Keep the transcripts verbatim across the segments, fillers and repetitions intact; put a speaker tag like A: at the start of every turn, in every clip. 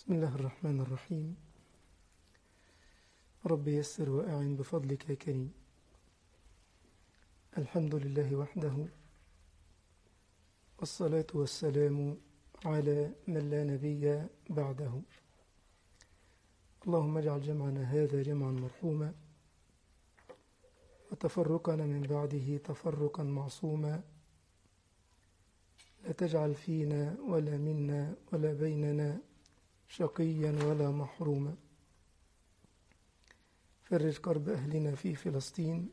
A: بسم الله الرحمن الرحيم. رب يسر وأعن بفضلك يا كريم. الحمد لله وحده، والصلاة والسلام على من لا نبي بعده. اللهم اجعل جمعنا هذا جمعا مرحوما، وتفرقنا من بعده تفرقا معصوما. لا تجعل فينا ولا منا ولا بيننا شقيا ولا محروما. فرج كرب أهلنا في فلسطين،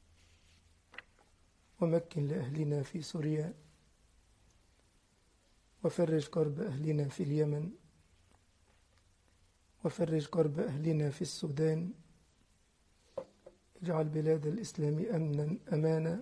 A: ومكن لأهلنا في سوريا، وفرج كرب أهلنا في اليمن، وفرج كرب أهلنا في السودان. اجعل بلاد الإسلام أمنا أمانا،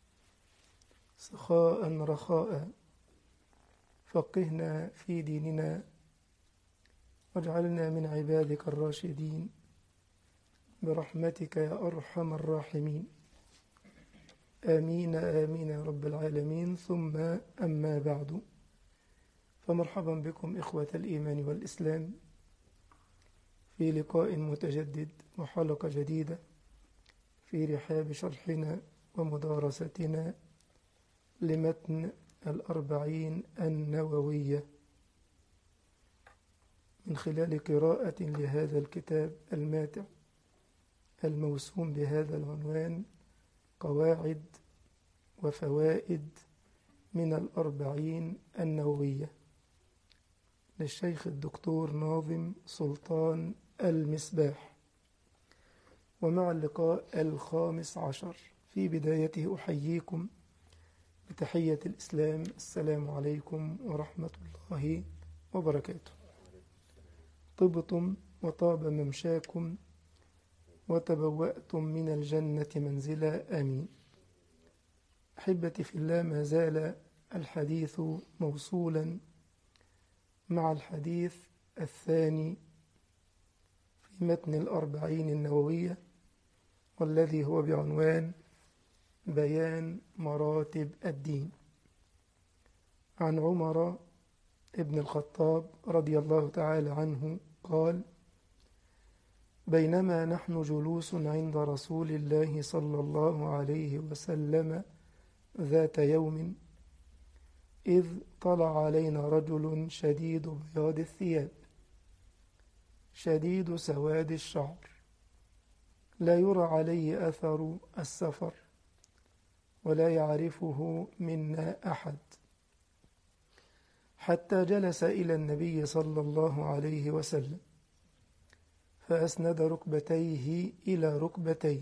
A: سخاء رخاء. فقهنا في ديننا، واجعلنا من عبادك الراشدين برحمتك يا أرحم الراحمين. آمين آمين يا رب العالمين. ثم أما بعد، فمرحبا بكم إخوة الإيمان والإسلام في لقاء متجدد وحلقة جديدة في رحاب شرحنا ومدارستنا لمتن الأربعين النووية، من خلال قراءة لهذا الكتاب الماتع الموسوم بهذا العنوان: قواعد وفوائد من الأربعين النووية، للشيخ الدكتور ناظم سلطان المصباح. ومع اللقاء الخامس عشر، في بدايته أحييكم بتحية الإسلام: السلام عليكم ورحمة الله وبركاته. طبتم وطاب ممشاكم وتبوأتم من الجنة منزلا، آمين. أحبتي في الله، ما زال الحديث موصولا مع الحديث الثاني في متن الأربعين النووية، والذي هو بعنوان بيان مراتب الدين. عن عمر ابن الخطاب رضي الله تعالى عنه قال: بينما نحن جلوس عند رسول الله صلى الله عليه وسلم ذات يوم، إذ طلع علينا رجل شديد بياض الثياب شديد سواد الشعر، لا يرى عليه أثر السفر، ولا يعرفه منا أحد، حتى جلس إلى النبي صلى الله عليه وسلم، فأسند ركبتيه إلى ركبتيه،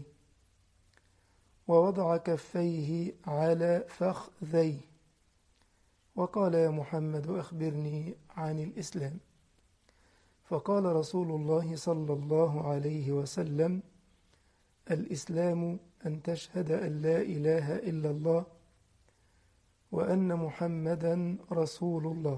A: ووضع كفيه على فخذيه، وقال: يا محمد، أخبرني عن الإسلام. فقال رسول الله صلى الله عليه وسلم: الإسلام أن تشهد أن لا إله إلا الله وأن محمدا رسول الله،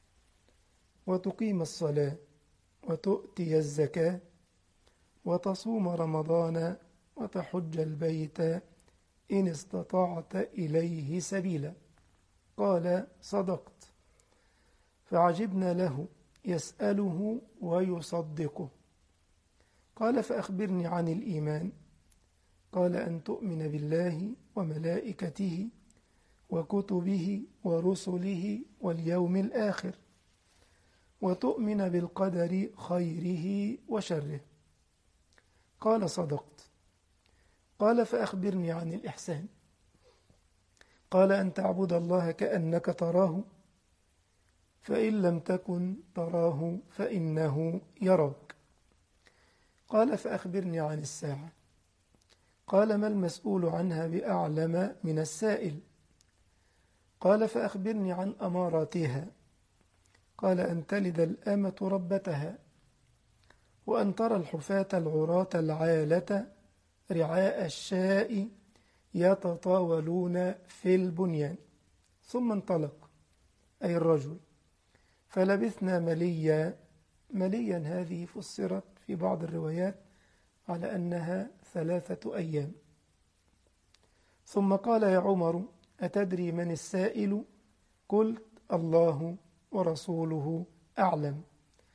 A: وتقيم الصلاة، وتؤتي الزكاة، وتصوم رمضان، وتحج البيت إن استطعت إليه سبيلا. قال: صدقت. فعجبنا له، يسأله ويصدقه. قال: فأخبرني عن الإيمان. قال: أن تؤمن بالله وملائكته وكتبه ورسله واليوم الآخر، وتؤمن بالقدر خيره وشره. قال: صدقت. قال: فأخبرني عن الإحسان. قال: أن تعبد الله كأنك تراه، فإن لم تكن تراه فإنه يراك. قال: فأخبرني عن الساعة. قال: ما المسؤول عنها بأعلم من السائل. قال: فأخبرني عن أماراتها. قال: أن تلد الأمة ربتها، وأن ترى الحفاة العراة العالة رعاء الشاء يتطاولون في البنيان. ثم انطلق، أي الرجل، فلبثنا مليا. مليا هذه فسرت في بعض الروايات على أنها ثلاثة أيام. ثم قال: يا عمر، أتدري من السائل؟ قلت: الله ورسوله أعلم.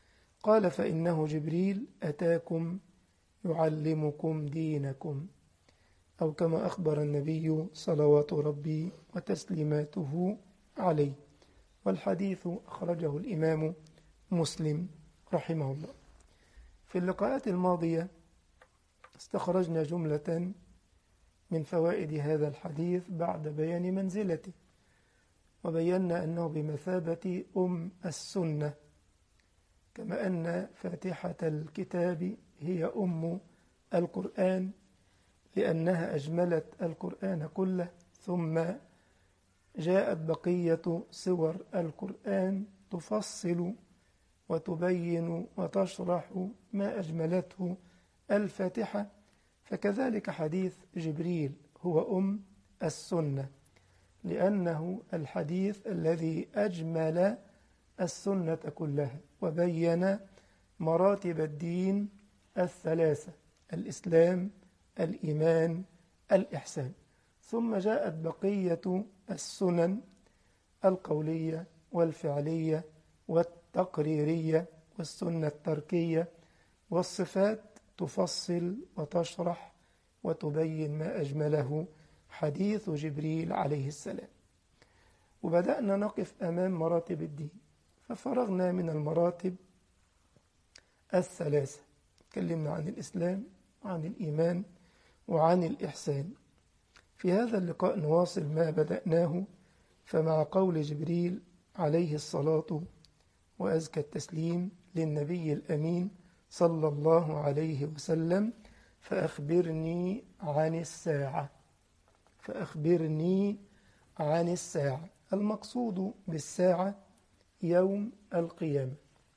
A: قال فإنه جبريل أتاكم يعلمكم دينكم، أو كما أخبر النبي صلوات ربي وتسليماته عليه. والحديث أخرجه الإمام مسلم رحمه الله. في اللقاءات الماضية استخرجنا جملة من فوائد هذا الحديث بعد بيان منزلته، وبينا أنه بمثابة أم السنة، كما أن فاتحة الكتاب هي أم القرآن لأنها أجملت القرآن كله، ثم جاءت بقية سور القرآن تفصل وتبين وتشرح ما أجملته الفاتحة. فكذلك حديث جبريل هو أم السنة، لأنه الحديث الذي أجمل السنة كلها وبين مراتب الدين الثلاثة: الإسلام، الإيمان، الإحسان. ثم جاءت بقية السنن القولية والفعلية والتقريرية والسنة التركية والصفات تفصل وتشرح وتبين ما أجمله حديث جبريل عليه السلام. وبدأنا نقف أمام مراتب الدين، ففرغنا من المراتب الثلاثة، تكلمنا عن الإسلام وعن الإيمان وعن الإحسان. في هذا اللقاء نواصل ما بدأناه، فمع قول جبريل عليه الصلاة وأزكى التسليم للنبي الأمين صلى الله عليه وسلم: فأخبرني عن الساعة. فأخبرني عن الساعة. المقصود بالساعة يوم القيامة.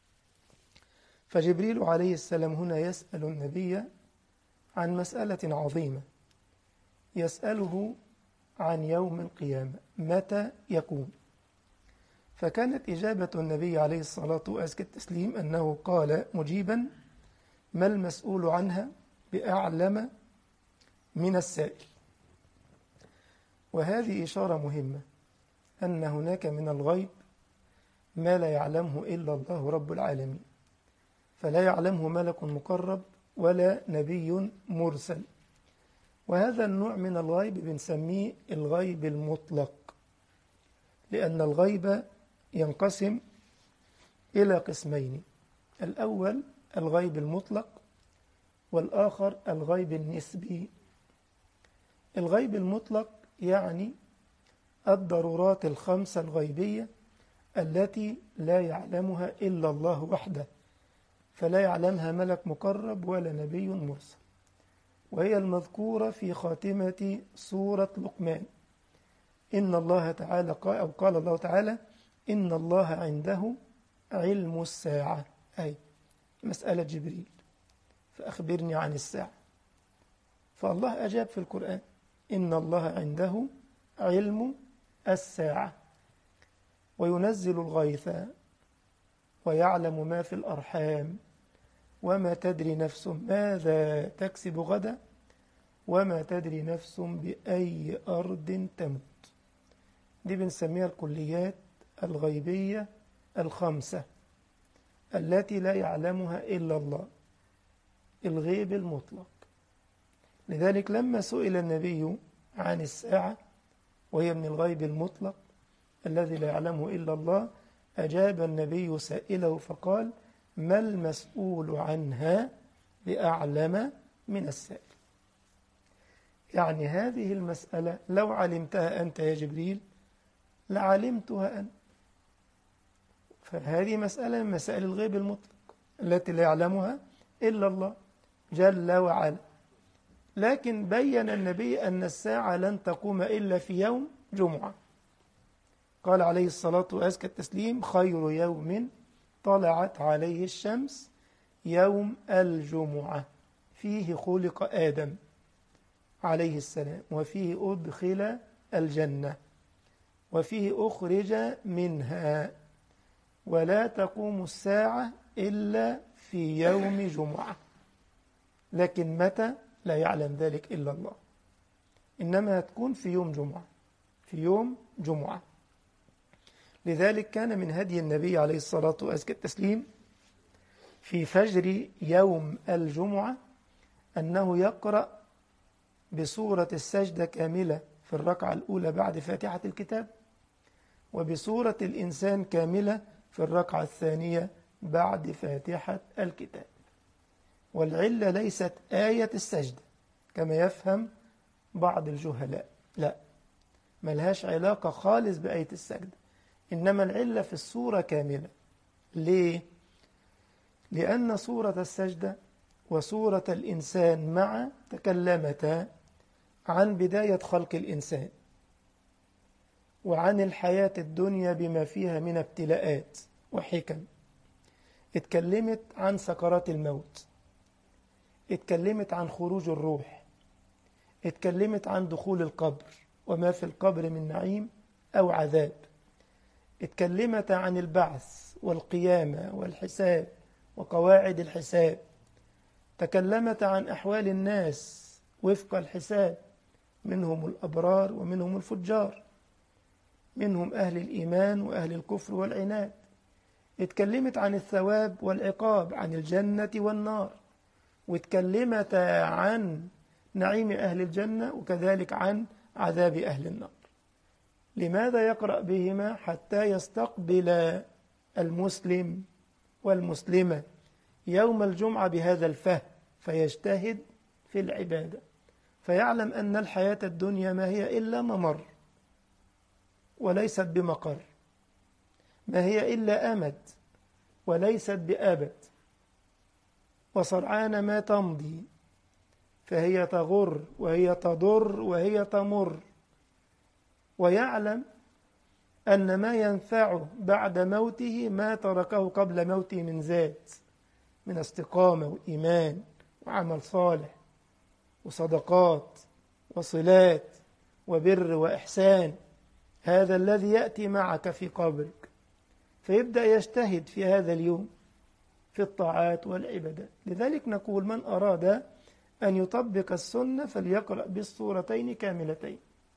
A: فجبريل عليه السلام هنا يسأل النبي عن مسألة عظيمة، يسأله عن يوم القيامة متى يكون. فكانت إجابة النبي عليه الصلاة وأزكى التسليم أنه قال مجيبا: ما المسؤول عنها بأعلم من السائل. وهذه إشارة مهمة أن هناك من الغيب ما لا يعلمه إلا الله رب العالمين، فلا يعلمه ملك مقرب ولا نبي مرسل. وهذا النوع من الغيب بنسميه الغيب المطلق، لأن الغيب ينقسم إلى قسمين: الأول الغيب المطلق، والآخر الغيب النسبي. الغيب المطلق يعني الضرورات الخمسة الغيبية التي لا يعلمها إلا الله وحده، فلا يعلمها ملك مقرب ولا نبي مرسل، وهي المذكورة في خاتمة سورة لقمان: إن الله تعالى قال أو قال الله تعالى: إن الله عنده علم الساعة، أي مسألة جبريل، فأخبرني عن الساعة. فالله أجاب في القرآن: إن الله عنده علم الساعة وينزل الغيث ويعلم ما في الأرحام وما تدري نفس ماذا تكسب غدا وما تدري نفس بأي أرض تموت. دي بنسميها الكليات الغيبية الخمسة التي لا يعلمها إلا الله، الغيب المطلق. لذلك لما سئل النبي عن الساعة وهي من الغيب المطلق الذي لا يعلمه إلا الله، أجاب النبي سائله فقال: ما المسؤول عنها بأعلم من السائل. يعني هذه المسألة لو علمتها أنت يا جبريل لعلمتها أنا. فهذه مسألة من مسائل الغيب المطلق التي لا يعلمها إلا الله جل وعلا. لكن بين النبي أن الساعة لن تقوم إلا في يوم جمعة. قال عليه الصلاة وأزكى التسليم: خير يوم طلعت عليه الشمس يوم الجمعة، فيه خلق آدم عليه السلام، وفيه أدخل الجنة، وفيه أخرج منها، ولا تقوم الساعة إلا في يوم جمعة. لكن متى لا يعلم ذلك إلا الله، إنما تكون في يوم جمعة، في يوم جمعة. لذلك كان من هدي النبي عليه الصلاة والسلام التسليم في فجر يوم الجمعة أنه يقرأ بسورة السجدة كاملة في الركعة الأولى بعد فاتحة الكتاب، وبسورة الإنسان كاملة في الركعة الثانية بعد فاتحة الكتاب. والعلة ليست آية السجدة كما يفهم بعض الجهلاء، لا، ملهاش علاقة خالص بآية السجدة، إنما العلة في السورة كاملة. ليه؟ لأن سورة السجدة وسورة الإنسان معا تكلمتا عن بداية خلق الإنسان وعن الحياة الدنيا بما فيها من ابتلاءات وحكم. اتكلمت عن سكرات الموت، اتكلمت عن خروج الروح، اتكلمت عن دخول القبر وما في القبر من نعيم أو عذاب، اتكلمت عن البعث والقيامة والحساب وقواعد الحساب، تكلمت عن أحوال الناس وفق الحساب، منهم الأبرار ومنهم الفجار، منهم أهل الإيمان وأهل الكفر والعناد، اتكلمت عن الثواب والعقاب، عن الجنة والنار، واتكلمت عن نعيم أهل الجنة وكذلك عن عذاب أهل النار. لماذا يقرأ بهما؟ حتى يستقبل المسلم والمسلمة يوم الجمعة بهذا الفهم، فيجتهد في العبادة، فيعلم أن الحياة الدنيا ما هي إلا ممر وليست بمقر، ما هي إلا أمد وليست بأبد، وسرعان ما تمضي، فهي تغر وهي تضر وهي تمر. ويعلم أن ما ينفعه بعد موته ما تركه قبل موته من ذات، من استقامة وإيمان وعمل صالح وصدقات وصلات وبر وإحسان، هذا الذي يأتي معك في قبرك. فيبدأ يجتهد في هذا اليوم في الطاعات والعبادات. لذلك نقول من أراد أن يطبق السنة فليقرأ بالسورتين كاملتين.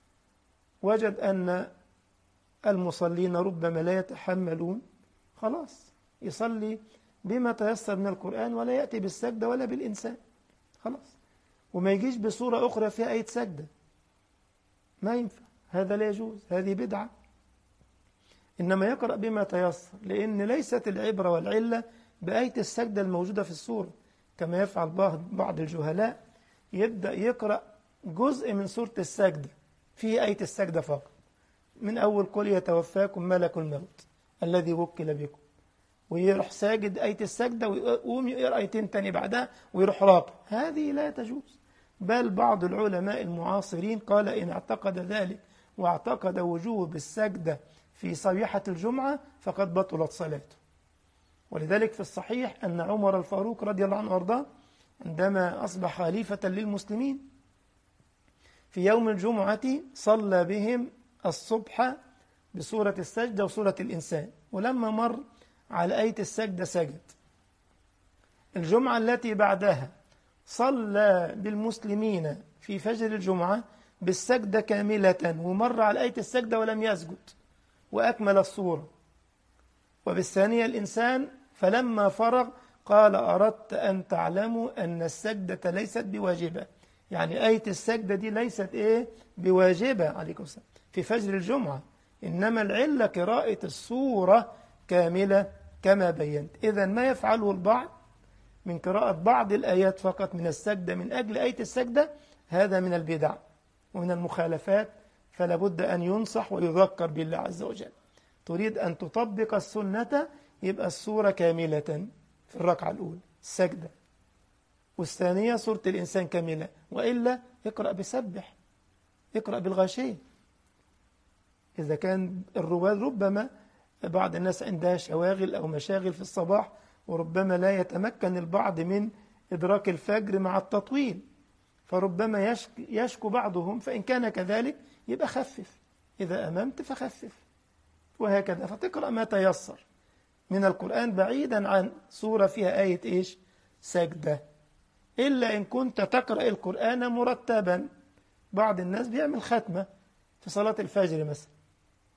A: وجد أن المصلين ربما لا يتحملون، خلاص يصلي بما تيسر من القرآن ولا يأتي بالسجدة ولا بالإنسان، خلاص، وما يجيش بصورة أخرى فيها آية سجدة، ما ينفع، هذا لا يجوز، هذه بدعة. إنما يقرأ بما تيسر، لأن ليست العبرة والعلة بآية السجدة الموجودة في السورة كما يفعل بعض الجهلاء، يبدأ يقرأ جزء من سورة السجدة فيه آية السجدة فقط، من أول قل يتوفاكم ملك الموت الذي وكل بكم، ويروح ساجد آية السجدة ويقوم يقرأ آيتين تاني بعدها ويروح راكع. هذه لا تجوز. بل بعض العلماء المعاصرين قال إن اعتقد ذلك واعتقد وجوب السجدة في صبيحة الجمعة فقد بطلت صلاته. ولذلك في الصحيح أن عمر الفاروق رضي الله عنه وارضاه عندما أصبح خليفة للمسلمين في يوم الجمعة صلى بهم الصبح بسورة السجدة وسورة الإنسان، ولما مر على آية السجدة سجد. الجمعة التي بعدها صلى بالمسلمين في فجر الجمعة بالسجدة كاملة، ومر على آية السجدة ولم يسجد وأكمل الصورة. وبالثانية الإنسان فلما فرغ قال أردت أن تعلموا أن السجدة ليست بواجبة، يعني آية السجدة دي ليست إيه بواجبة عليكم السلام في فجر الجمعة، إنما العلة قراءة السورة كاملة كما بينت. إذن ما يفعله البعض من قراءة بعض الآيات فقط من السجدة من أجل آية السجدة هذا من البدع ومن المخالفات، فلا بد أن ينصح ويذكر بالله عز وجل. تريد أن تطبق السنة يبقى السورة كاملة في الركعة الأولى السجدة، والثانية سورة الإنسان كاملة، وإلا اقرأ بسبح، اقرأ بالغاشية. إذا كان الرواد ربما بعض الناس عندها شواغل أو مشاغل في الصباح، وربما لا يتمكن البعض من إدراك الفجر مع التطويل، فربما يشك يشكو بعضهم، فإن كان كذلك يبقى خفف، إذا أممت فخفف، وهكذا. فتقرأ ما تيسر من القرآن بعيدا عن سورة فيها آية إيش سجدة، إلا إن كنت تقرأ القرآن مرتبا. بعض الناس بيعمل ختمة في صلاة الفجر مثلا،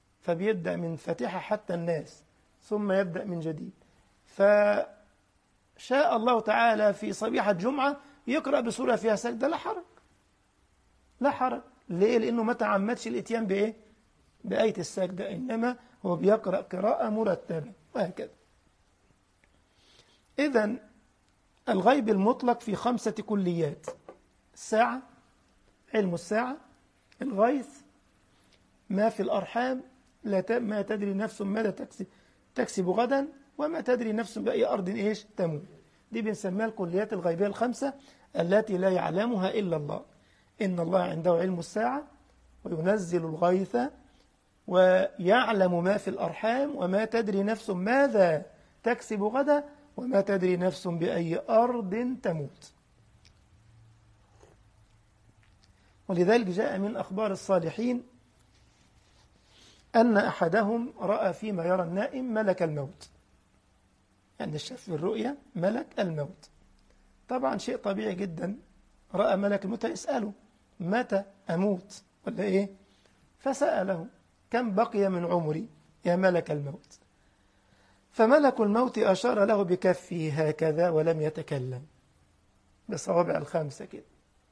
A: فبيبدأ من فاتحة حتى الناس ثم يبدأ من جديد، شاء الله تعالى في صبيحة جمعة يقرأ بسورة فيها سجدة، لا حرج، لا حرج. ليه؟ لأنه ما تعمدش الإتيان بإيه؟ بآية السجدة، إنما هو بيقرأ قراءة مرتبة، وهكذا. إذن الغيب المطلق في خمسة كليات: الساعة، علم الساعة، الغيث، ما في الأرحام، لا ت... ما تدري نفس ماذا تكسب تكسب غدا، وما تدري نفس بأي أرض إيش تموت. دي بنسميها الكليات الغيبية الخمسة التي لا يعلمها إلا الله. إن الله عنده علم الساعة وينزل الغيث ويعلم ما في الأرحام وما تدري نفس ماذا تكسب غدا وما تدري نفس بأي أرض تموت. ولذلك جاء من أخبار الصالحين أن أحدهم رأى فيما يرى النائم ملك الموت، يعني شاف في الرؤيا ملك الموت. طبعا شيء طبيعي جدا، رأى ملك الموت يسأله متى أموت ولا إيه؟ فسأله كم بقي من عمري يا ملك الموت؟ فملك الموت أشار له بكفه هكذا ولم يتكلم، بصوابع الخمسة كده.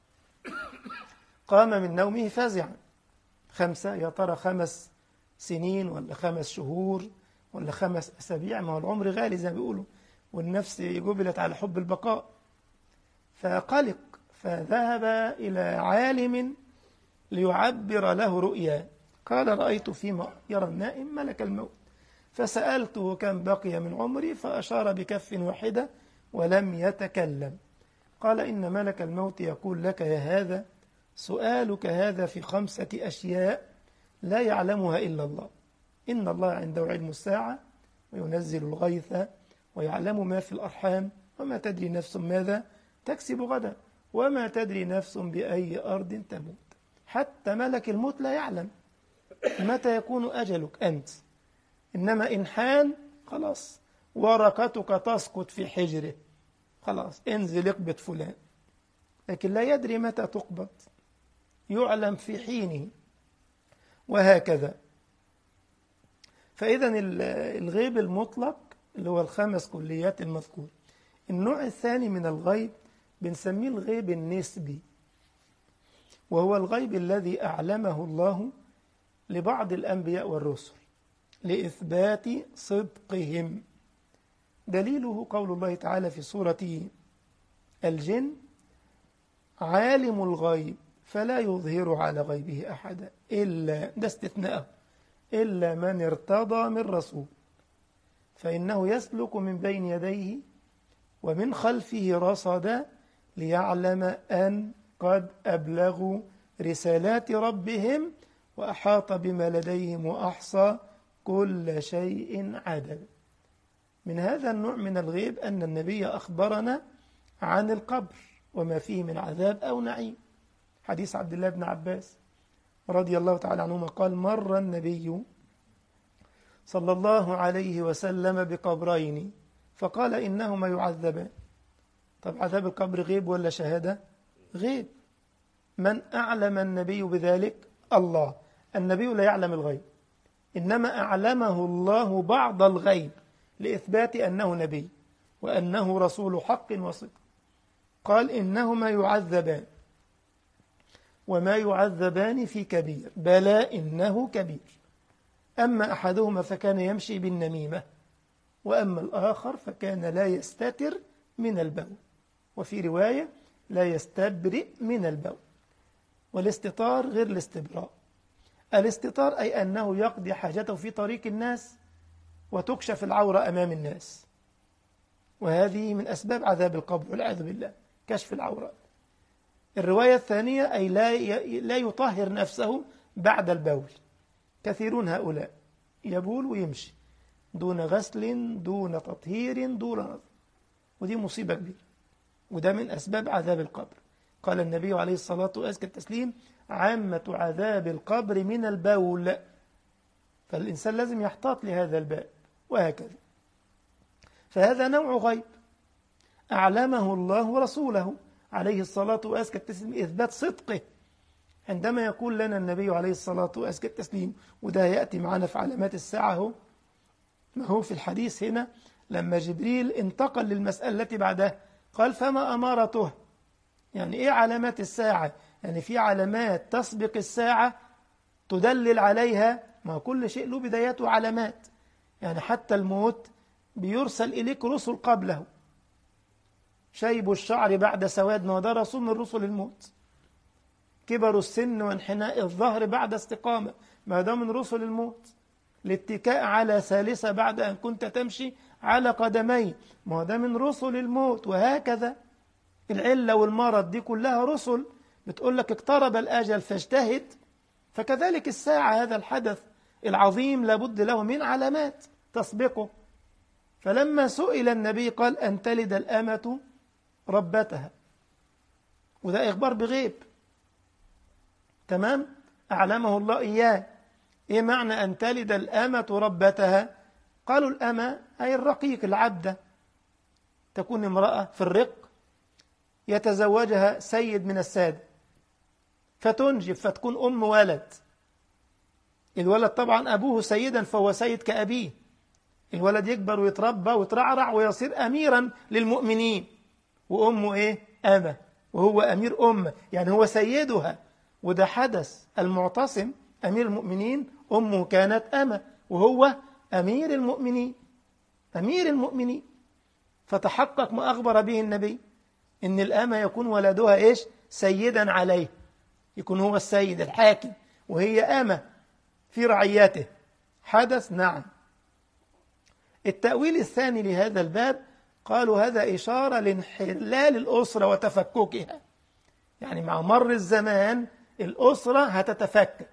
A: قام من نومه فزعا، خمسة يا ترى خمس سنين ولا خمس شهور ولا خمس أسابيع؟ ما هو العمر غالي زي ما بيقولوا، والنفس جبلت على حب البقاء. فقلق، فذهب إلى عالم ليعبر له رؤيا. قال رأيت فيما يرى النائم ملك الموت، فسألته كم بقي من عمري، فأشار بكف واحدة ولم يتكلم. قال إن ملك الموت يقول لك يا هذا سؤالك هذا في خمسة أشياء لا يعلمها إلا الله. إن الله عنده علم الساعة وينزل الغيث ويعلم ما في الأرحام وما تدري نفس ماذا تكسب غدا وما تدري نفس بأي أرض تموت. حتى ملك الموت لا يعلم متى يكون أجلك أنت، إنما إن حان خلاص ورقتك تسقط في حجره، خلاص انزل اقبض فلان، لكن لا يدري متى تقبض، يعلم في حينه، وهكذا. فإذا الغيب المطلق اللي هو الخمس كليات المذكور. النوع الثاني من الغيب بنسميه الغيب النسبي، وهو الغيب الذي أعلمه الله لبعض الأنبياء والرسل لإثبات صدقهم. دليله قول الله تعالى في سورة الجن: عالم الغيب فلا يظهر على غيبه أحدا إلا، ده استثناء، إلا من ارتضى من رسول فإنه يسلك من بين يديه ومن خلفه رصدا ليعلم أن قد أبلغوا رسالات ربهم وأحاط بما لديهم وأحصى كل شيء عددا. من هذا النوع من الغيب أن النبي أخبرنا عن القبر وما فيه من عذاب أو نعيم. حديث عبد الله بن عباس رضي الله تعالى عنهما قال: مر النبي صلى الله عليه وسلم بقبرين فقال إنهما يعذبان. طب عذاب القبر غيب ولا شهادة؟ غيب. من أعلم النبي بذلك؟ الله. النبي لا يعلم الغيب، إنما أعلمه الله بعض الغيب لإثبات أنه نبي وأنه رسول حق وصدق. قال إنهما يعذبان وما يعذبان في كبير، بلى إنه كبير. أما أحدهما فكان يمشي بالنميمة، وأما الآخر فكان لا يستتر من البول، وفي رواية لا يستبرئ من البول. والاستطار غير الاستبراء. الاستطار أي أنه يقضي حاجته في طريق الناس وتكشف العورة أمام الناس، وهذه من أسباب عذاب القبر والعياذ بالله، كشف العورات. الرواية الثانية أي لا لا يطهر نفسه بعد البول. كثيرون هؤلاء يبول ويمشي دون غسل دون تطهير دون نظر، ودي مصيبة كبيرة، وده من أسباب عذاب القبر. قال النبي عليه الصلاة وأزكى التسليم: عامة عذاب القبر من البول، فالإنسان لازم يحتاط لهذا الباب، وهكذا. فهذا نوع غيب أعلمه الله ورسوله عليه الصلاة وأزكى التسليم إثبات صدقه. عندما يقول لنا النبي عليه الصلاة وأزكى التسليم، وده يأتي معنا في علامات الساعة، هو ما هو في الحديث هنا: لما جبريل انتقل للمسألة التي بعدها قال فما أمارته، يعني إيه علامات الساعة؟ يعني في علامات تسبق الساعة تدلل عليها، ما كل شيء له بدايات وعلامات. يعني حتى الموت بيرسل إليك رسل قبله، شيب الشعر بعد سواد، ما ده رسول من رسل الموت. كبر السن وانحناء الظهر بعد استقامة، ما ده من رسل الموت. الاتكاء على ثالثة بعد أن كنت تمشي على قدمي، ما ده من رسل الموت. وهكذا العلة والمرض دي كلها رسل بتقول لك اقترب الأجل فاجتهد. فكذلك الساعة، هذا الحدث العظيم لابد له من علامات تسبقه. فلما سئل النبي قال أن تلد الأمة ربتها، وده إخبار بغيب، تمام، أعلمه الله إياه. إيه معنى أن تلد الأمة ربتها؟ قالوا الأمة أي الرقيق، العبدة، تكون امرأة في الرق يتزوجها سيد من السادة فتنجب فتكون أم ولد. الولد طبعا أبوه سيدا فهو سيد كأبيه، الولد يكبر ويتربى ويترعرع ويصير أميرا للمؤمنين، وأمه إيه؟ أمة، وهو أمير أمة، يعني هو سيدها. وده حدث المعتصم أمير المؤمنين، أمه كانت أمة وهو أمير المؤمنين، أمير المؤمنين. فتحقق ما أخبر به النبي إن الأمة يكون ولدها إيش؟ سيدا عليه، يكون هو السيد الحاكم وهي أمة في رعيته. حدث، نعم. التأويل الثاني لهذا الباب قالوا هذا إشارة لانحلال الأسرة وتفككها، يعني مع مر الزمان الأسرة هتتفكك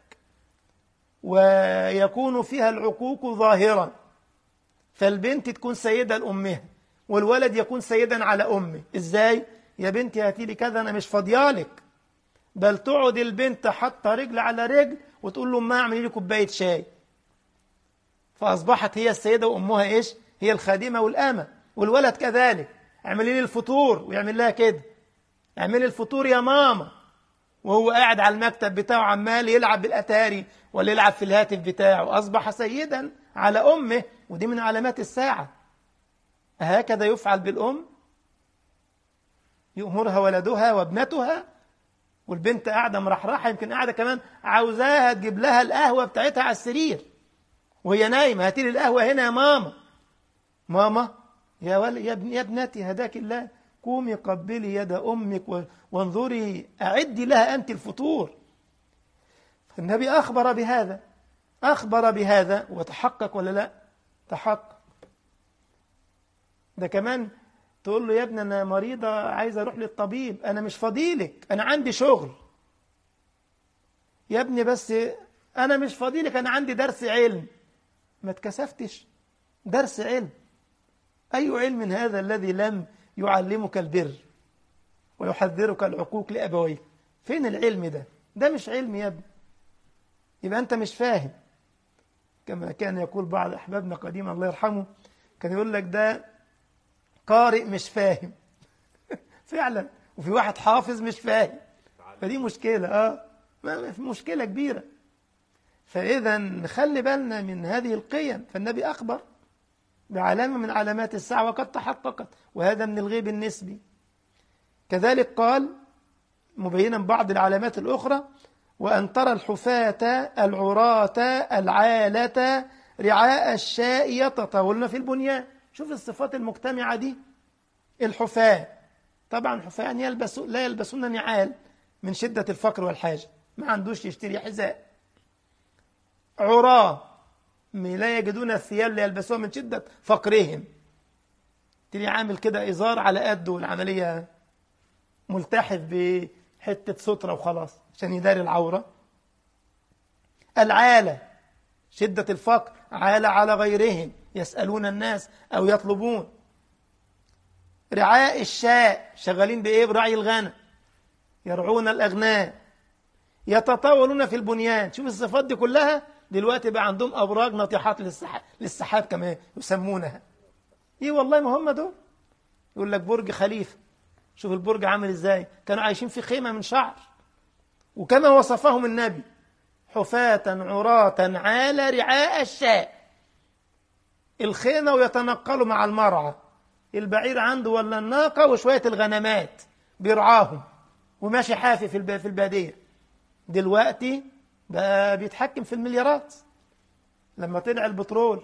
A: ويكون فيها العقوق ظاهرا، فالبنت تكون سيدة لأمها والولد يكون سيدا على أمه. إزاي؟ يا بنتي هاتي لي كذا، أنا مش فاضيالك. بل تقعد البنت حاطة رجل على رجل وتقول له ما اعملي لي كوباية شاي، فأصبحت هي السيدة وأمها إيش؟ هي الخادمة والأمة. والولد كذلك، اعملي لي الفطور ويعمل لها كده، اعملي الفطور يا ماما، وهو قاعد على المكتب بتاعه عمال يلعب بالأتاري ولا يلعب في الهاتف بتاعه، أصبح سيدا على أمه. ودي من علامات الساعة. هكذا يفعل بالأم، يأمرها ولدها وابنتها، والبنت قاعدة مرحرحة، يمكن قاعدة كمان عاوزاها تجيب لها القهوة بتاعتها على السرير وهي نايمة، هاتي لي القهوة هنا يا ماما. ماما يا ولد يا, ابن يا ابنتي هداك الله، قومي قبلي يد أمك وانظري أعدي لها أنت الفطور. النبي أخبر بهذا، أخبر بهذا وتحقق ولا لا؟ تحقق. ده كمان تقول له يا ابني أنا مريضة عايزة أروح للطبيب، أنا مش فاضيلك، أنا عندي شغل. يا ابني بس أنا مش فاضيلك، أنا عندي درس علم. ما تكسفتش، درس علم. أي علم هذا الذي لم يعلمك البر ويحذرك العقوق لأبويك؟ فين العلم ده؟ ده مش علم يا ابني، يبقى أنت مش فاهم. كما كان يقول بعض أحبابنا قديما الله يرحمه، كان يقول لك ده قارئ مش فاهم فعلا. وفي واحد حافظ مش فاهم، فدي مشكلة. آه مشكلة كبيرة. فإذا نخلي بالنا من هذه القيم. فالنبي أخبر بعلامة من علامات الساعة وقد تحققت، وهذا من الغيب النسبي. كذلك قال مبينا بعض العلامات الأخرى وأن ترى الحفاة العراة العالة رعاء الشاء يتطاولون في البنيان. شوف الصفات المجتمعة دي. الحفاة طبعا الحفاة يعني يلبسوا لا يلبسون نعال من شدة الفقر والحاجة، ما عندوش يشتري حذاء. عراة لا يجدون الثياب اللي يلبسوها من شدة فقرهم، تلي عامل كده إزار على قده والعملية ملتحف بحتة سترة وخلاص عشان يداري العورة. العالة شدة الفقر، عالة على غيرهم، يسألون الناس أو يطلبون. رعاء الشاء شغالين بإيه؟ برعي الغنم، يرعون الأغنام. يتطاولون في البنيان. شوف الصفات دي كلها دلوقتي بقى عندهم أبراج ناطحات للسحاب, للسحاب كمان يسمونها. إيه والله ما هم دول. يقول لك برج خليفة. شوف البرج عامل إزاي، كانوا عايشين في خيمة من شعر. وكما وصفهم النبي حفاة عراة عالة رعاء الشاء. الخيمة ويتنقلوا مع المرعى، البعير عنده ولا الناقة وشوية الغنمات بيرعاهم وماشي حافي في في البادية. دلوقتي بقى بيتحكم في المليارات لما طلع البترول،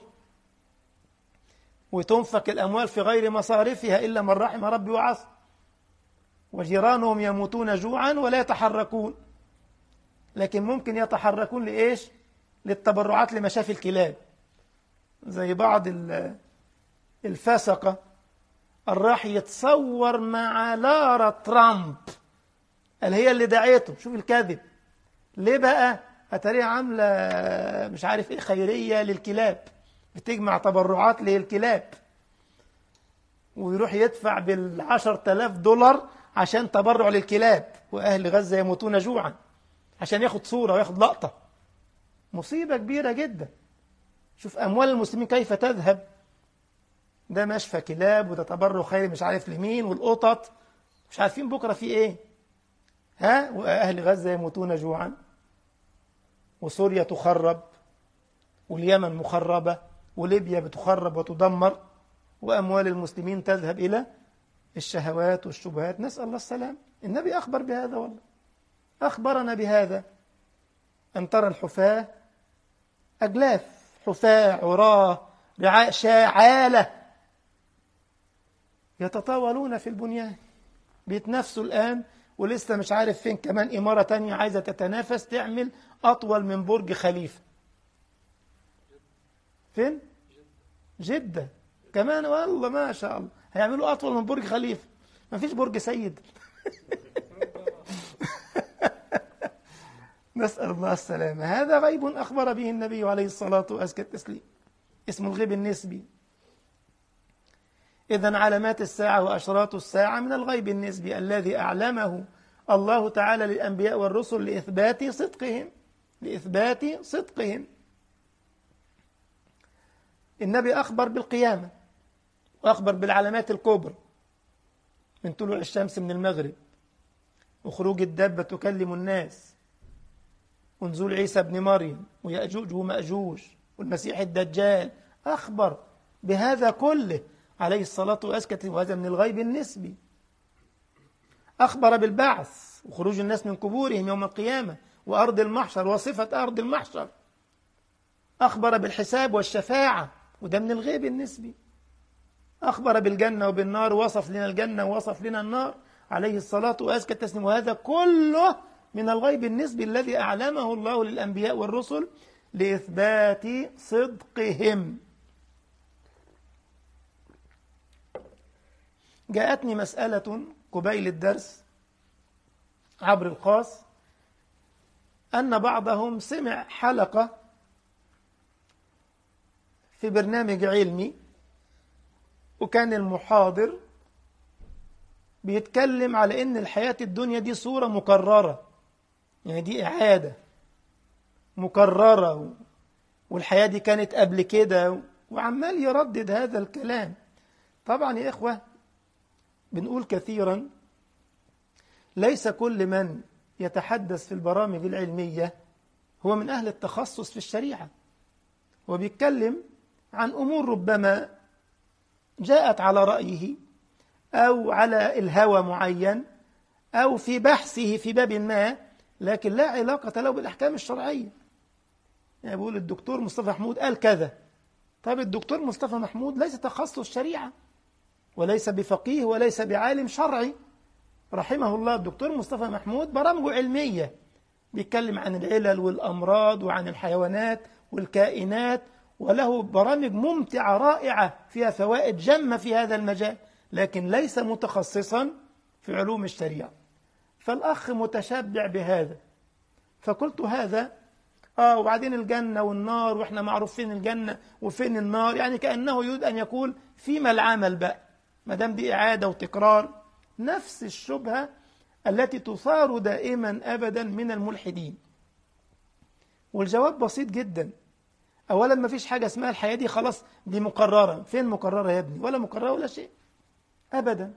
A: وتنفق الأموال في غير مصارفها إلا من رحم ربي وعصى، وجيرانهم يموتون جوعا ولا يتحركون، لكن ممكن يتحركون لإيش؟ للتبرعات لمشافي الكلاب، زي بعض الفسقة الراح يتصور مع لارا ترامب، قال هي اللي دعيته. شوف الكذب ليه بقى؟ أتاريها عاملة مش عارف إيه خيرية للكلاب، بتجمع تبرعات للكلاب، ويروح يدفع بالعشر تلاف دولار عشان تبرع للكلاب، وأهل غزة يموتون جوعا، عشان ياخد صورة وياخد لقطة. مصيبة كبيرة جدا. شوف أموال المسلمين كيف تذهب، ده مشفى كلاب وده تبرع خيري مش عارف لمين، والقطط مش عارفين بكرة في إيه. ها، وأهل غزة يموتون جوعا، وسوريا تخرب، واليمن مخربة، وليبيا بتخرب وتدمر، وأموال المسلمين تذهب إلى الشهوات والشبهات. نسأل الله السلام. النبي أخبر بهذا، والله أخبرنا بهذا، أن ترى الحفاة أجلاف، حفاة عراه رعاء شاة عالة يتطاولون في البنيان، بيتنافسوا الآن، ولسه مش عارف فين كمان إمارة تانية عايزة تتنافس تعمل أطول من برج خليفة. فين؟ جدة كمان، والله ما شاء الله هيعملوا أطول من برج خليفة. ما فيش برج سيد. نسأل الله السلامة. هذا غيب أخبر به النبي عليه الصلاة وأزكى التسليم، اسمه الغيب النسبي. إذن علامات الساعة وأشراط الساعة من الغيب النسبي الذي أعلمه الله تعالى للأنبياء والرسل لإثبات صدقهم لإثبات صدقهم. النبي أخبر بالقيامة، وأخبر بالعلامات الكبرى، من طلوع الشمس من المغرب، وخروج الدابة تكلم الناس، ونزول عيسى ابن مريم، ويأجوج ومأجوج، والمسيح الدجال. أخبر بهذا كله عليه الصلاة والسلام، وهذا من الغيب النسبي. أخبر بالبعث وخروج الناس من قبورهم يوم القيامة، وأرض المحشر وصفة أرض المحشر. أخبر بالحساب والشفاعة، وده من الغيب النسبي. أخبر بالجنة وبالنار، وصف لنا الجنة ووصف لنا النار عليه الصلاة والسلام، وهذا كله من الغيب النسبي الذي أعلمه الله للأنبياء والرسل لإثبات صدقهم. جاءتني مسألة قبيل الدرس عبر الخاص، أن بعضهم سمع حلقة في برنامج علمي، وكان المحاضر بيتكلم على أن الحياة الدنيا دي صورة مكررة، يعني دي إعادة مكررة، والحياة دي كانت قبل كده، وعمال يردد هذا الكلام. طبعا يا إخوة، بنقول كثيرا ليس كل من يتحدث في البرامج العلمية هو من أهل التخصص في الشريعة، وبيتكلم عن أمور ربما جاءت على رأيه أو على الهوى معين أو في بحثه في باب ما، لكن لا علاقة له بالأحكام الشرعية. يعني بيقول الدكتور مصطفى محمود قال كذا. طيب الدكتور مصطفى محمود ليس تخصص شريعة، وليس بفقيه، وليس بعالم شرعي رحمه الله. الدكتور مصطفى محمود برامجه علمية، بيتكلم عن العلل والأمراض وعن الحيوانات والكائنات، وله برامج ممتعة رائعة فيها فوائد جمة في هذا المجال، لكن ليس متخصصا في علوم الشريعة. فالأخ متشبع بهذا، فقلت هذا آه وبعدين الجنة والنار، وإحنا معروفين الجنة وفين النار، يعني كأنه يريد أن يقول فيما العمل بقى ما دام دي إعادة وتكرار. نفس الشبهة التي تثار دائما أبدا من الملحدين. والجواب بسيط جدا. أولا ما فيش حاجة اسمها الحياة دي خلاص دي مقررة. فين مقررة يا ابني؟ ولا مقررة ولا شيء أبدا.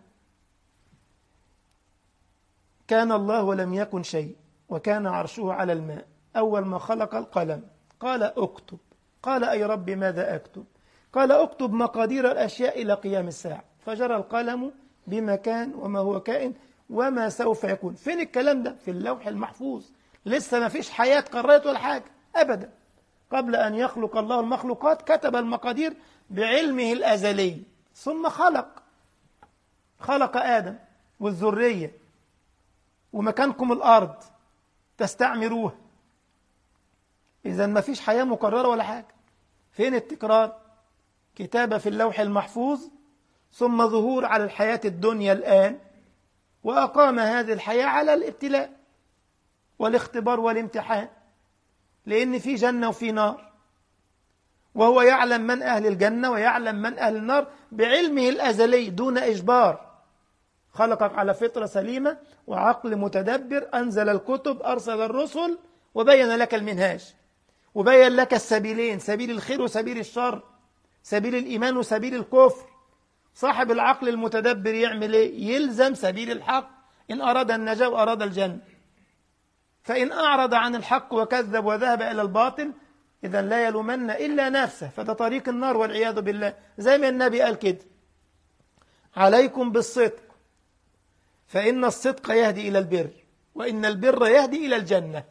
A: كان الله ولم يكن شيء، وكان عرشه على الماء. أول ما خلق القلم قال اكتب، قال أي رب ماذا أكتب؟ قال اكتب مقادير الأشياء إلى قيام الساعة، فجرى القلم بما كان وما هو كائن وما سوف يكون. فين الكلام ده؟ في اللوح المحفوظ. لسه ما فيش حياة قررت ولا حاجة أبدا. قبل أن يخلق الله المخلوقات كتب المقادير بعلمه الأزلي، ثم خلق خلق آدم والذرية ومكانكم الأرض تستعمروها. إذا ما فيش حياة مقررة ولا حاجة. فين التكرار؟ كتابة في اللوح المحفوظ، ثم ظهور على الحياة الدنيا الآن، وأقام هذه الحياة على الابتلاء والاختبار والامتحان، لأن في جنة وفي نار، وهو يعلم من أهل الجنة ويعلم من أهل النار بعلمه الأزلي دون إجبار. خلقك على فطرة سليمة وعقل متدبر، أنزل الكتب، أرسل الرسل، وبين لك المنهاج، وبين لك السبيلين، سبيل الخير وسبيل الشر، سبيل الإيمان وسبيل الكفر. صاحب العقل المتدبر يعمل إيه؟ يلزم سبيل الحق إن أراد النجاة وأراد الجنة. فإن أعرض عن الحق وكذب وذهب إلى الباطل إذن لا يلومن إلا نفسه، فده طريق النار والعياذ بالله. زي ما النبي قال كده: عليكم بالصدق فإن الصدق يهدي إلى البر، وإن البر يهدي إلى الجنة،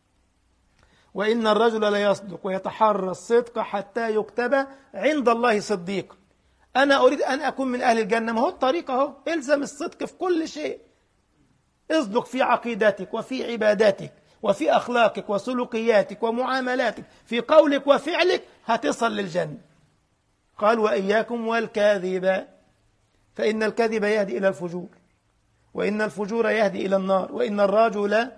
A: وإن الرجل لا يصدق ويتحرى الصدق حتى يكتب عند الله صديقا. أنا أريد أن أكون من أهل الجنة، ما هو الطريق أهو. إلزم الصدق في كل شيء، اصدق في عقيدتك وفي عباداتك وفي أخلاقك وسلوكياتك ومعاملاتك، في قولك وفعلك، هتصل للجنة. قال: وإياكم والكاذب فإن الكذب يهدي إلى الفجور، وإن الفجور يهدي إلى النار، وإن الرجل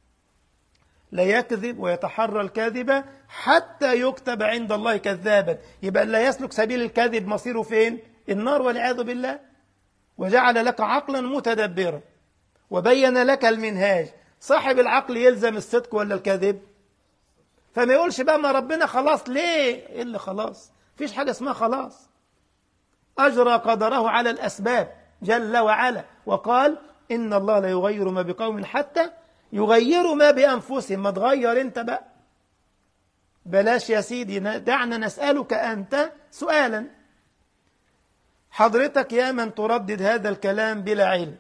A: لا يكذب ويتحرى الكاذب حتى يكتب عند الله كذابا. يبقى لا يسلك سبيل الكذب مصيره فين؟ النار والعياذ بالله. وجعل لك عقلا متدبرا وبين لك المنهاج. صاحب العقل يلزم الصدق ولا الكذب؟ فما يقولش بقى ما ربنا خلاص. ليه؟ إيه اللي خلاص؟ فيش حاجة اسمها خلاص. أجرى قدره على الأسباب جل وعلا، وقال: إن الله لا يغير ما بقوم حتى يغيروا ما بأنفسهم. ما تغير أنت بقى، بلاش يا سيدي. دعنا نسألك أنت سؤالا. حضرتك يا من تردد هذا الكلام بلا علم،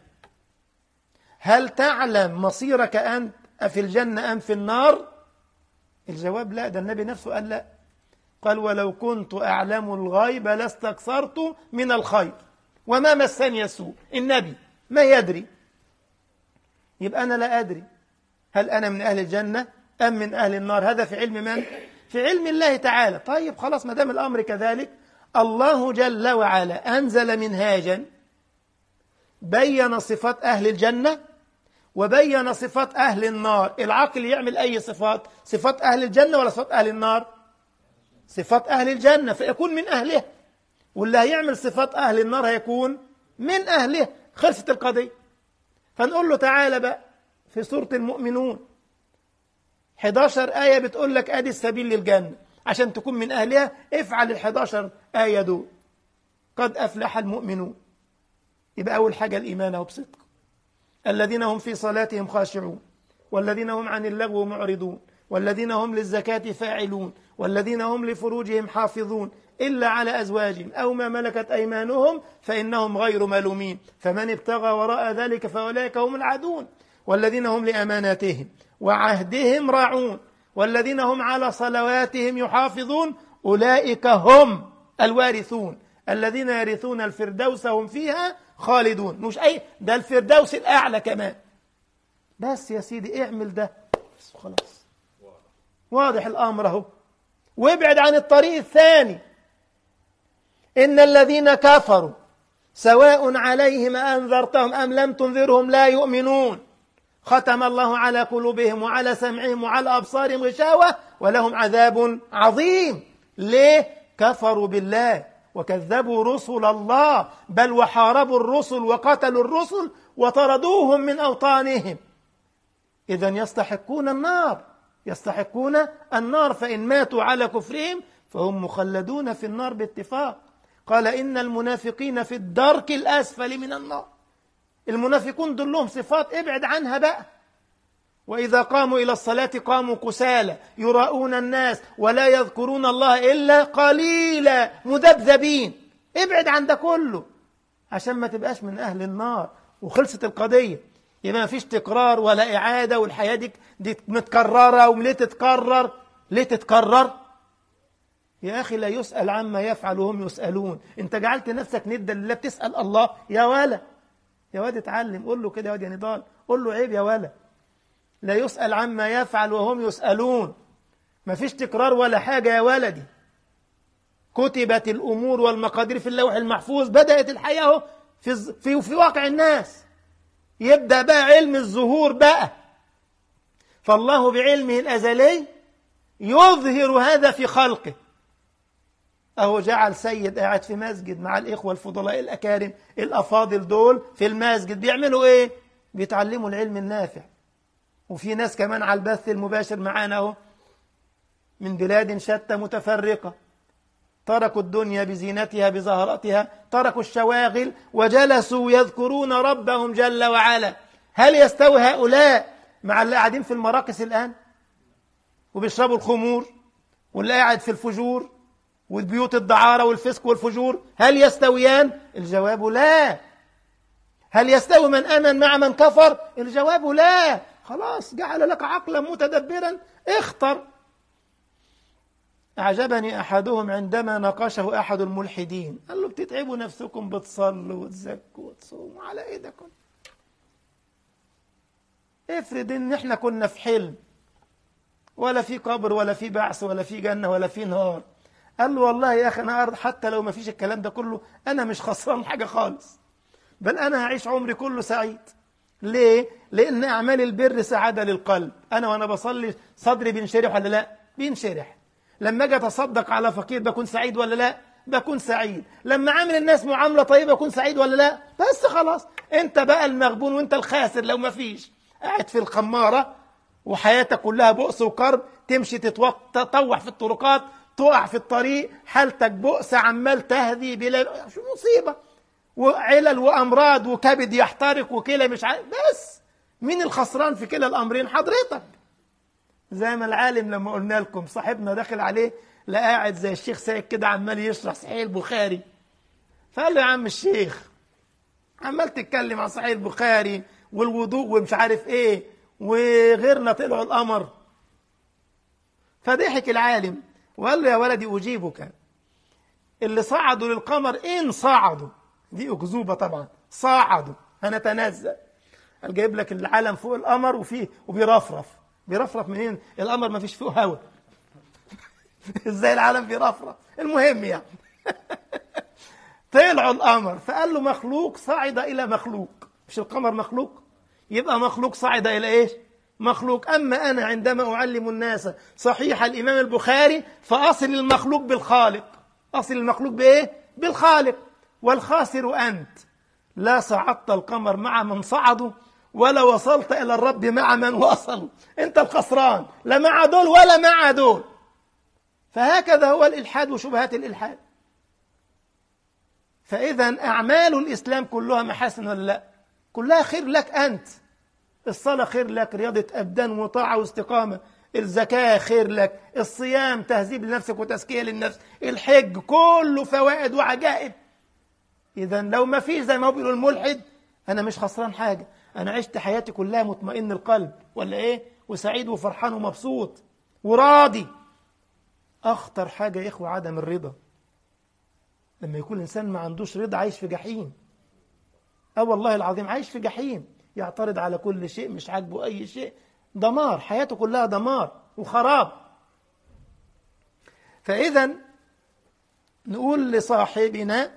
A: هل تعلم مصيرك أنت أفي الجنة أم في النار؟ الجواب لا. ده النبي نفسه قال لا. قال: ولو كنت أعلم الغيب لاستكثرت من الخير وما مسني السوء. النبي ما يدري. يبقى أنا لا أدري هل أنا من أهل الجنة أم من أهل النار. هذا في علم من؟ في علم الله تعالى. طيب خلاص، ما دام الأمر كذلك، الله جل وعلا أنزل منهاجا بين صفات أهل الجنة وبين صفات أهل النار. العقل يعمل أي صفات؟ صفات أهل الجنة ولا صفات أهل النار؟ صفات أهل الجنة، فيكون من أهله. واللي هيعمل صفات أهل النار هيكون من أهله. خلصت القضية. فنقول له تعالى بقى في سورة المؤمنون إحدى عشرة آية بتقول لك أدي السبيل للجنة. عشان تكون من أهلها افعل ال إحدى عشرة آية دول. قد أفلح المؤمنون. يبقى أول حاجة الإيمان بصدق. الذين هم في صلاتهم خاشعون، والذين هم عن اللغو معرضون، والذين هم للزكاة فاعلون، والذين هم لفروجهم حافظون إلا على أزواجهم أو ما ملكت أيمانهم فإنهم غير ملومين، فمن ابتغى وراء ذلك فأولئك هم العادون، والذين هم لأماناتهم وعهدهم راعون، والذين هم على صلواتهم يحافظون أولئك هم الوارثون الذين يرثون الفردوس هم فيها خالدون. مش أي ده الفردوس الأعلى كمان. بس يا سيدي اعمل ده خلاص، واضح الأمر اهو. وابعد عن الطريق الثاني. إن الذين كفروا سواء عليهم أنذرتهم أم لم تنذرهم لا يؤمنون. ختم الله على قلوبهم وعلى سمعهم وعلى أبصارهم غشاوة ولهم عذاب عظيم. ليه؟ كفروا بالله وكذبوا رسل الله، بل وحاربوا الرسل وقتلوا الرسل وطردوهم من أوطانهم. إذن يستحقون النار، يستحقون النار. فإن ماتوا على كفرهم فهم مخلدون في النار باتفاق. قال: إن المنافقين في الدرك الأسفل من النار. المنافقون دول لهم صفات ابعد عنها بقى. وإذا قاموا إلى الصلاة قاموا كسالى يراؤون الناس ولا يذكرون الله إلا قليلا مذبذبين. ابعد عن ده كله عشان ما تبقاش من أهل النار وخلصت القضية. يبقى ما فيش تكرار ولا إعادة، والحياة دي, دي متكررة. وليه تتكرر؟ ليه تتكرر؟ يا أخي لا يسأل عما يفعل وهم يسألون. أنت جعلت نفسك ندى لله بتسأل الله. يا ولا يا واد اتعلم، قول له كده يا واد يا نضال، قول له عيب يا ولا. لا يسأل عما يفعل وهم يسألون. ما فيش تكرار ولا حاجة يا ولدي. كتبت الأمور والمقادير في اللوح المحفوظ. بدأت الحياة في, في, في واقع الناس. يبدأ بقى علم الظهور بقى. فالله بعلمه الأزلي يظهر هذا في خلقه. أهو جعل سيد قاعد في مسجد مع الإخوة الفضلاء الأكارم الأفاضل دول في المسجد. بيعملوا إيه؟ بيتعلموا العلم النافع. وفي ناس كمان على البث المباشر معانا اهو من بلاد شتى متفرقة، تركوا الدنيا بزينتها بزهرتها، تركوا الشواغل وجلسوا يذكرون ربهم جل وعلا. هل يستوي هؤلاء مع اللي قاعدين في المراقص الآن وبيشربوا الخمور واللي قاعد في الفجور والبيوت الدعارة والفسق والفجور؟ هل يستويان؟ الجواب لا. هل يستوي من آمن مع من كفر؟ الجواب لا. خلاص جعل لك عقلا متدبرا، اختر. أعجبني أحدهم عندما ناقشه أحد الملحدين، قال له بتتعبوا نفسكم بتصلوا وتزكوا وتصوموا على إيدكم. افرض إن إحنا كنا في حلم ولا في قبر ولا في بعث ولا في جنة ولا في نار. قال له والله يا أخي أنا أرض حتى لو ما فيش الكلام ده كله، أنا مش خسران حاجة خالص، بل أنا هعيش عمري كله سعيد. ليه؟ لأن أعمال البر سعادة للقلب. أنا وأنا بصلي صدري بينشرح ولا لا؟ بينشرح. لما أجي أتصدق على فقير بكون سعيد ولا لا؟ بكون سعيد. لما عامل الناس معاملة طيبة بكون سعيد ولا لا؟ بس خلاص أنت بقى المغبون وأنت الخاسر لو ما فيش. قاعد في الخمارة وحياتك كلها بؤس وكرب، تمشي تتطوح في الطرقات، تقع في الطريق، حالتك بؤس، عمال تهذي بلا شو مصيبة، وعلل وأمراض وكبد يحترق وكلى مش عارف. بس مين الخسران في كلا الأمرين؟ حضرتك. زي ما العالم لما قلنا لكم صاحبنا داخل عليه لا قاعد زي الشيخ سيد كده عمال يشرح صحيح البخاري، فقال له يا عم الشيخ عمال تتكلم عن صحيح البخاري والوضوء ومش عارف ايه وغيرنا طلعوا القمر. فضحك العالم وقال له يا ولدي أجيبك، اللي صعدوا للقمر إن صعدوا، دي أكذوبة طبعا، صعدوا هنتنزل. قال جايب لك العالم فوق القمر وفيه وبيرفرف. بيرفرف منين؟ القمر ما فيش فيه هواء. ازاي العالم بيرفرف؟ المهم يعني طلعوا القمر، فقال له مخلوق صعد إلى مخلوق. مش القمر مخلوق؟ يبقى مخلوق صعد إلى إيش؟ مخلوق. أما أنا عندما أعلم الناس صحيح الإمام البخاري فأصل المخلوق بالخالق. أصل المخلوق بإيه؟ بالخالق. والخاسر أنت، لا صعدت القمر مع من صعدوا ولا وصلت إلى الرب مع من وصلوا. أنت الخسران، لا مع دول ولا مع دول. فهكذا هو الإلحاد وشبهات الإلحاد. فإذا أعمال الإسلام كلها محاسن ولا لا؟ كلها خير لك أنت. الصلاة خير لك، رياضة أبدان وطاعة واستقامة، الزكاة خير لك، الصيام تهذيب لنفسك وتزكية للنفس، الحج كله فوائد وعجائب. إذا لو ما فيش زي ما هو بيقولوا الملحد أنا مش خسران حاجة، أنا عشت حياتي كلها مطمئن القلب ولا إيه؟ وسعيد وفرحان ومبسوط وراضي. أخطر حاجة يا إخوة عدم الرضا. لما يكون الإنسان ما عندوش رضا عايش في جحيم. أه والله العظيم عايش في جحيم، يعترض على كل شيء، مش عاجبه أي شيء، دمار، حياته كلها دمار وخراب. فإذا نقول لصاحبنا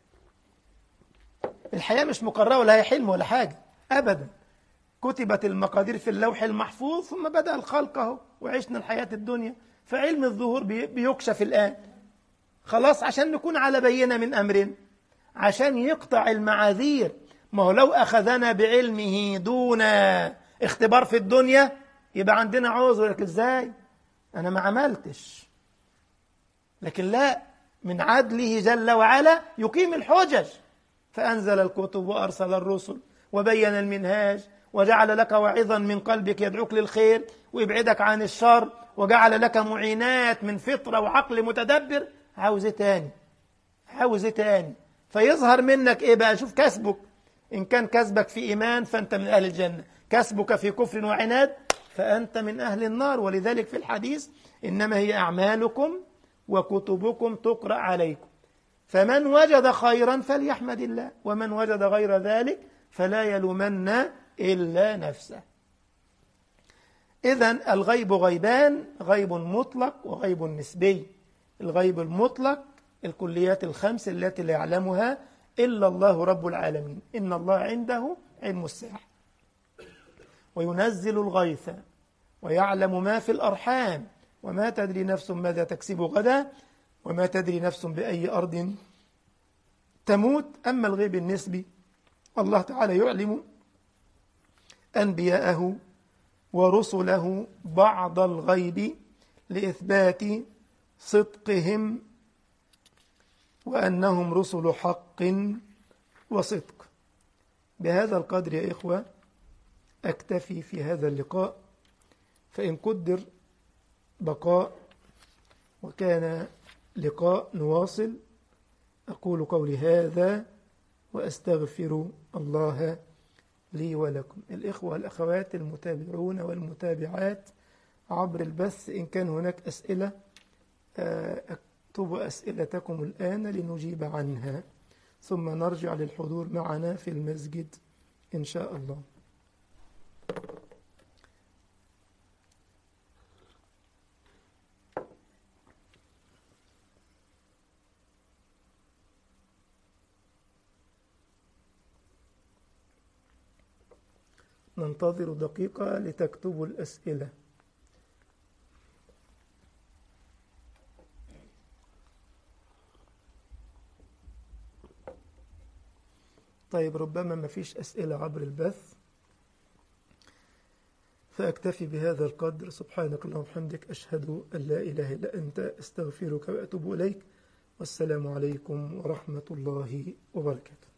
A: الحياة مش مقررة ولا هي حلم ولا حاجة أبدا. كتبت المقادير في اللوح المحفوظ ثم بدأ الخلق اهو وعشنا الحياة الدنيا. فعلم الظهور بيكشف الآن خلاص عشان نكون على بينة من أمرنا، عشان يقطع المعاذير. ما هو لو أخذنا بعلمه دون اختبار في الدنيا يبقى عندنا عذر، لك إزاي أنا ما عملتش. لكن لا، من عدله جل وعلا يقيم الحجج، فأنزل الكتب وأرسل الرسل وبين المنهاج وجعل لك واعظا من قلبك يدعوك للخير ويبعدك عن الشر، وجعل لك معينات من فطرة وعقل متدبر. عاوز ايه تاني؟ عاوز ايه تاني؟ فيظهر منك ايه بقى؟ شوف كسبك، إن كان كسبك في إيمان فأنت من أهل الجنة، كسبك في كفر وعناد فأنت من أهل النار. ولذلك في الحديث إنما هي أعمالكم وكتبكم تقرأ عليكم، فمن وجد خيرا فليحمد الله، ومن وجد غير ذلك فلا يلومن إلا نفسه. إذن الغيب غيبان، غيب مطلق وغيب نسبي. الغيب المطلق الكليات الخمس التي لا يعلمها إلا الله رب العالمين. إن الله عنده علم الساعة وينزل الغيث ويعلم ما في الأرحام وما تدري نفس ماذا تكسب غدا وما تدري نفس بأي أرض تموت. أما الغيب النسبي الله تعالى يعلم أنبياءه ورسله بعض الغيب لإثبات صدقهم وأنهم رسل حق وصدق. بهذا القدر يا إخوة أكتفي في هذا اللقاء، فإن قدر بقاء وكان لقاء نواصل. أقول قولي هذا وأستغفر الله لي ولكم. الإخوة والأخوات المتابعون والمتابعات عبر البث، إن كان هناك أسئلة اكتبوا أسئلتكم الآن لنجيب عنها، ثم نرجع للحضور معنا في المسجد إن شاء الله. ننتظر دقيقة لتكتبوا الأسئلة. طيب ربما ما فيش أسئلة عبر البث، فأكتفي بهذا القدر. سبحانك اللهم وبحمدك، أشهد أن لا إله إلا أنت، أستغفرك وأتوب إليك، والسلام عليكم ورحمة الله وبركاته.